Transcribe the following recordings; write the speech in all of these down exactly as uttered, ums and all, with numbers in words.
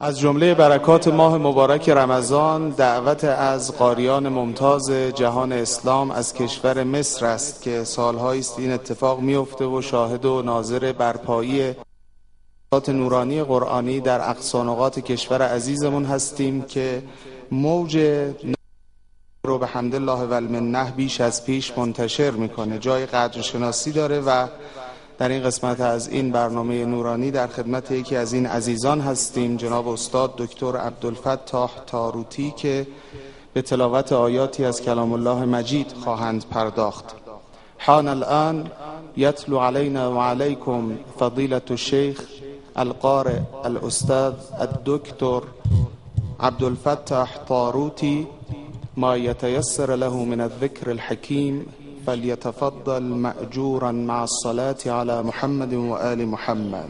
از جمله برکات ماه مبارک رمضان دعوت از قاریان ممتاز جهان اسلام از کشور مصر است که سالهایی است این اتفاق میفته و شاهد و ناظر برپایی نورانی قرآنی در اقصی نقاط کشور عزیزمون هستیم که موج رو به حمد الله و المنه بیش از پیش منتشر میکنه، جای قدرشناسی داره و در این قسمت از این برنامه نورانی در خدمت یکی از این عزیزان هستیم، جناب استاد دکتر عبدالفتاح تاروتی که به تلاوت آیاتی از کلام الله مجید خواهند پرداخت. حان الان یتلو علینا و علیکم فضیلة الشیخ القارئ الاستاذ الدکتر عبدالفتاح تاروتی ما يتيسر له من الذكر الحكيم، فليتفضل مأجورا مع الصلاة على محمد وآل محمد.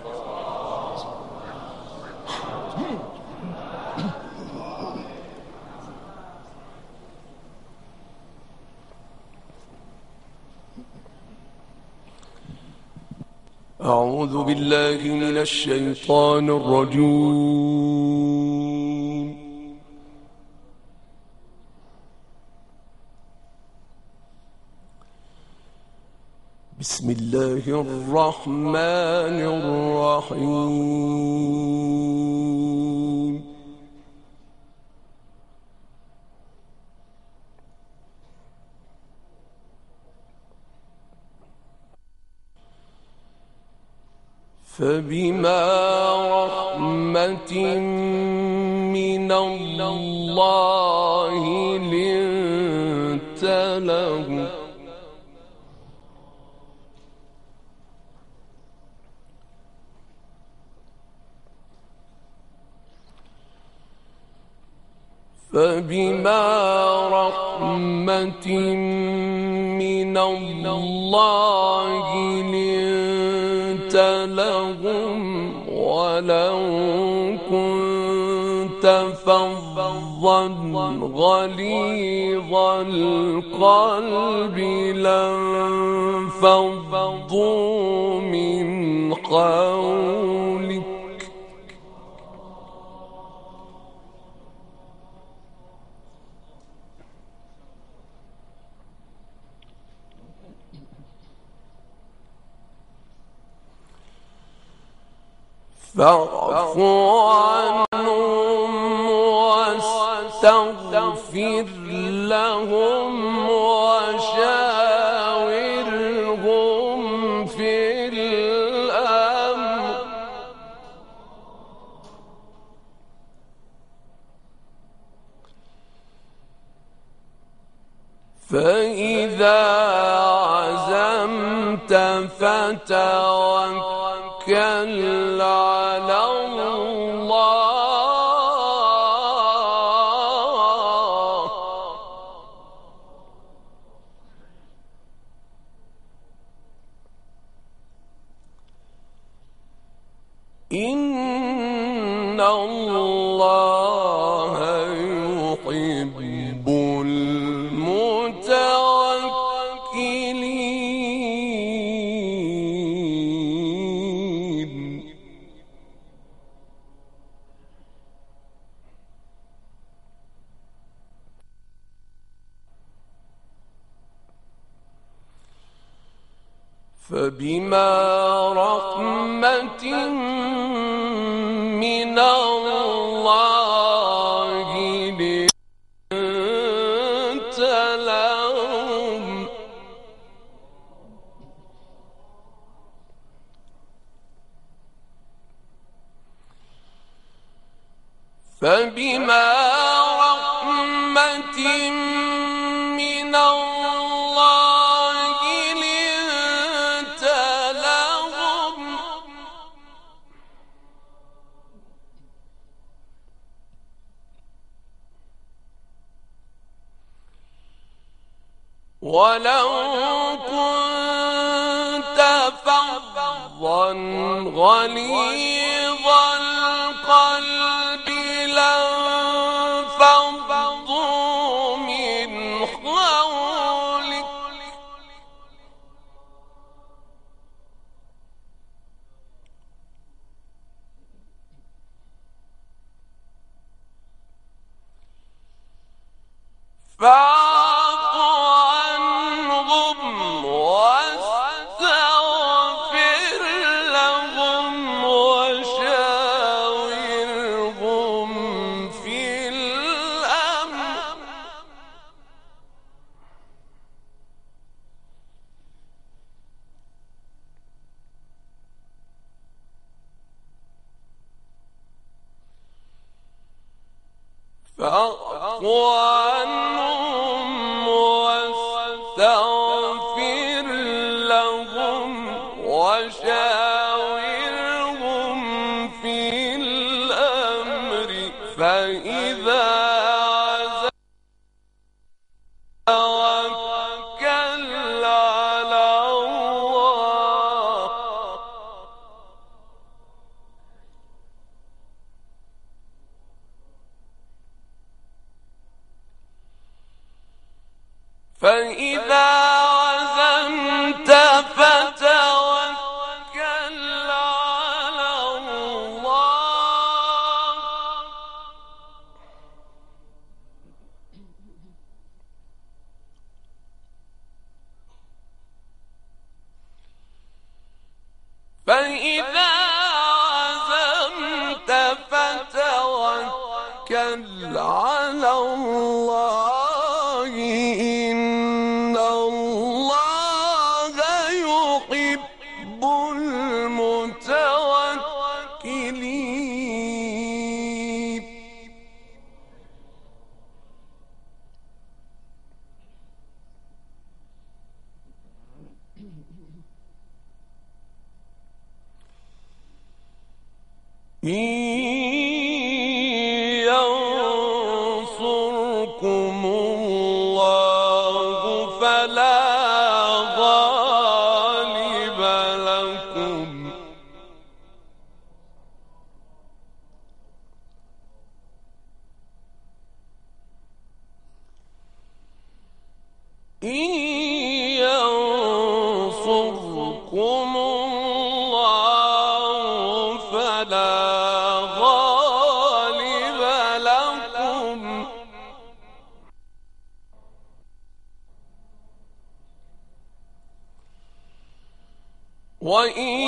أعوذ بالله من الشيطان الرجيم. بسم الله الرحمن الرحيم. فبما رحمة من الله لنت لهم فبما رحمة من الله لنت لهم ولو كنت فظا غليظ القلب لانفضوا من حولك فاعف عنهم واستغفر لهم وشاورهم في الأمر فإذا عزمت فتوكل على الله إن الله يحب المتوكلين. فبما رحمة من الله لنت لهم فبما رحمة من الله لنت لهم ولو كنت فظا غليظ القلب لانفضوا من حولك فاعف عنهم واستغفر لهم وشاورهم في الأمر فإذا عزمت توكل على الله فإذا عزمت فتوكل على الله فإذا عزمت فتوكل على الله إن الله يحب المتوكلين إن ينصركم الله فلا غالب لكم إن ينصركم الله فلا غالب لكم وإن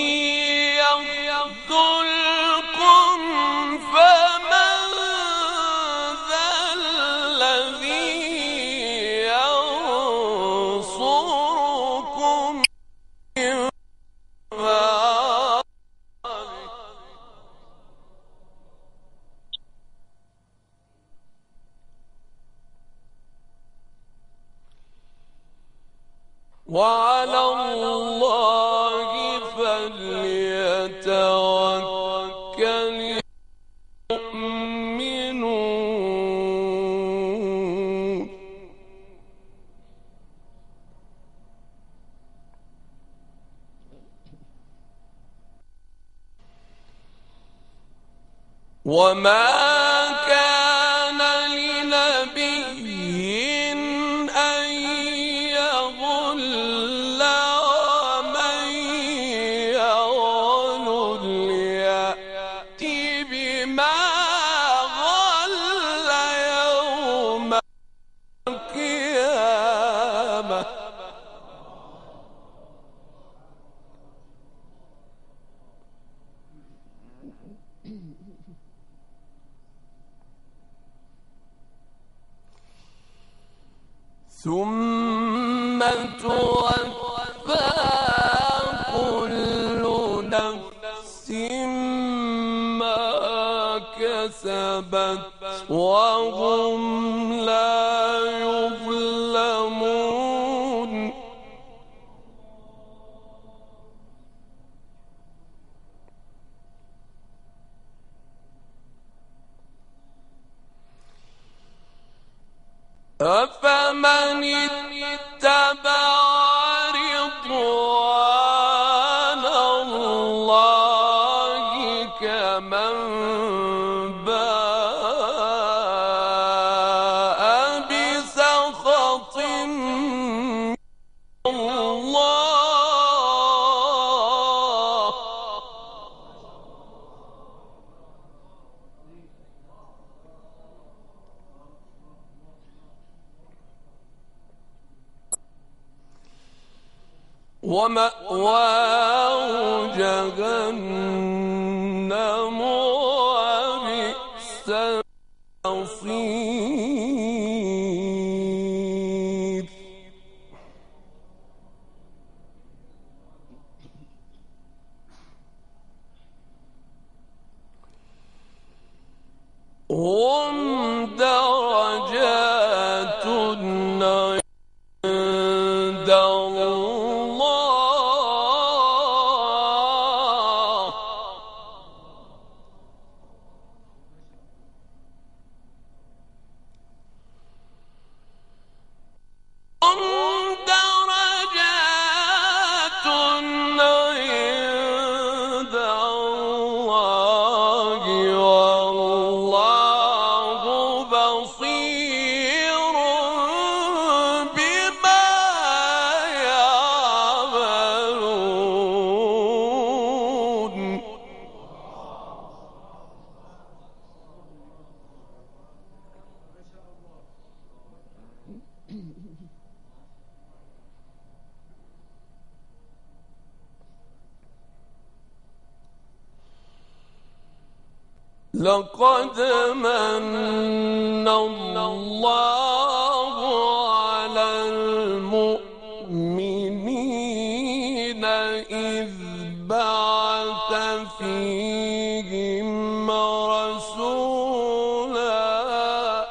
يخذلكم فمن ذا الذي ينصركم من بعده وعلى الله فليتوكل المؤمنون وما كان لنبي أن يغل ومن يغل يأتي بما غل يوم القيامة ثم توفى كل نفس ما كسبت وهم لا يظلمون أفمن اتبع رضوان الله كمن باء بسخط من الله ومأواه جهنم وبئس المصير هم لقد من الله على المؤمنين إذ بعث فيهم رسولا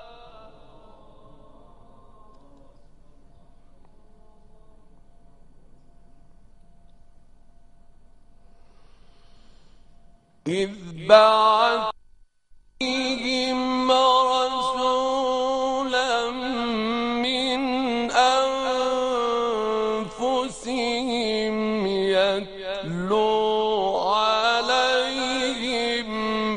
إذ بعث فيهم رسولا من أنفسهم يتلو عليهم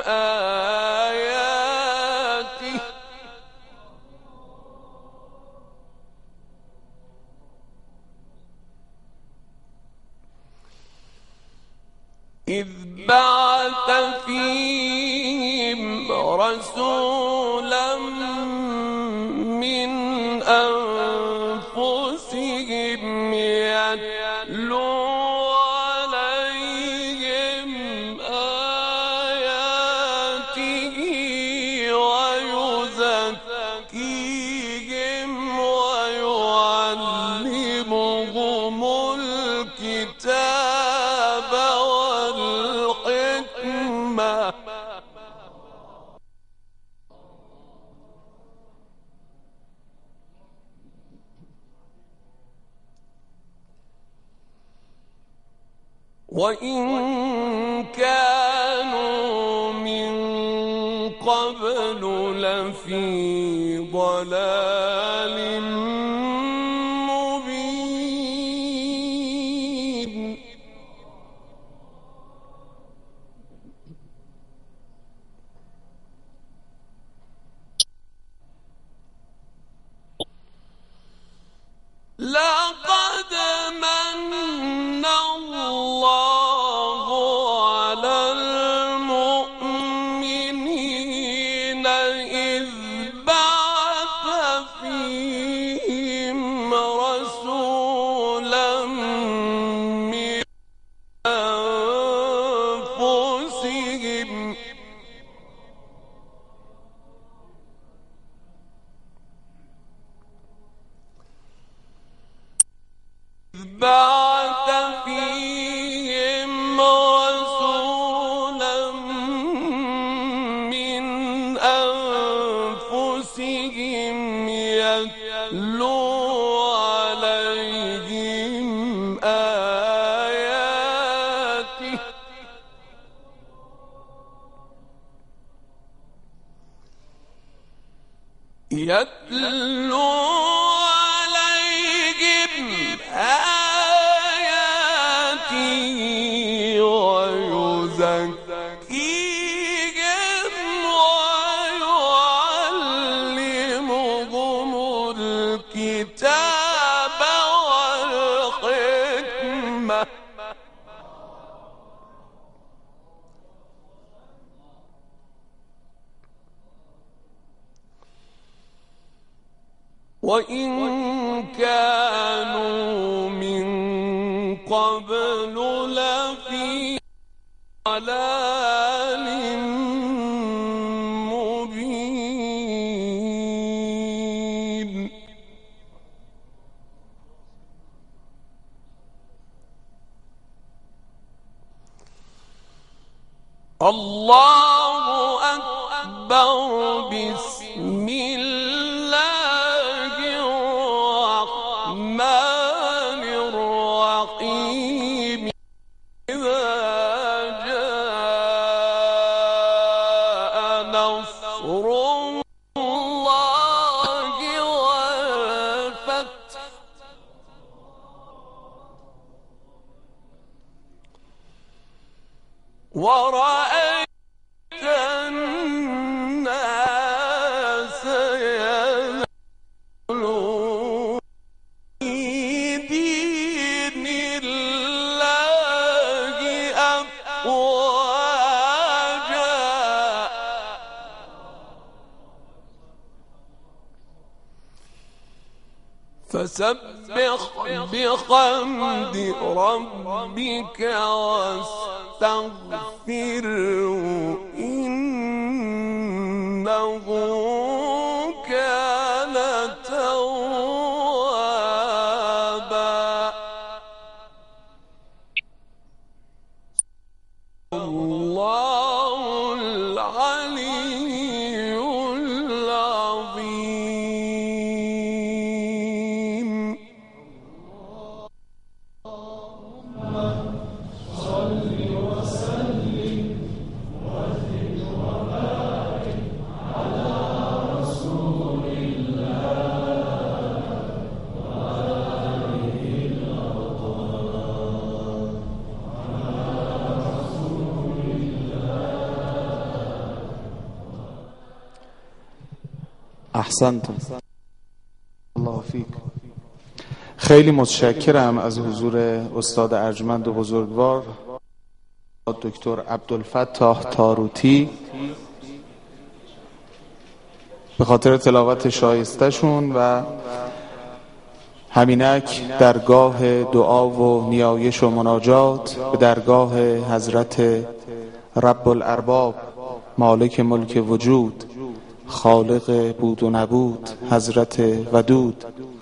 آياته إذ بعث فيهم رسولا من أنفسهم يتلو عليهم آياته ويزكيهم ويعلمهم الكتاب والحكمة وإن كانوا من قبل لفي ضلال مبين لقد من الله على المؤمنين إذ بعث فيهم رسولا من أنفسهم بعث فيهم رسولا من أنفسهم يتلو عليهم آياته يتلو ويزكيهم ويعلمهم الكتاب والحكمة وإن كانوا من قبل لفي ضلال مبين الله أكبر بسم الله الرحمن الرحيم إذا جاء نصر الله والفتح ورأيت الناس يدخلون في دين الله أفواجا فسبح بحمد ربك واستغفره إن إنه كان توابا الله العلي العظيم. صل وسلم وزد وبارك على رسول الله وآله الأطهار. احسنتم. الله فیک. خیلی متشکرم از حضور استاد ارجمند و بزرگوار دکتر عبدالفتاح تاروتی به خاطر تلاوت شایسته‌شون و همینک درگاه دعا و نیایش و مناجات به درگاه حضرت رب الارباب مالک ملک وجود خالق بود و نبود حضرت ودود